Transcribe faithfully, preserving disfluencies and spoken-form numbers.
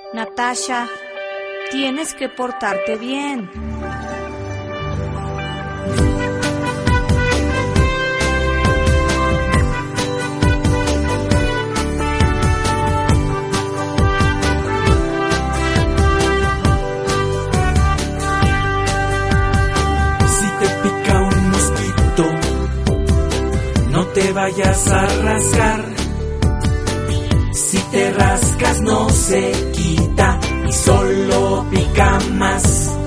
Natasha, tienes que portarte bien. Si te pica un mosquito, no te vayas a rascar. Si te rascas no se quita y solo pica más.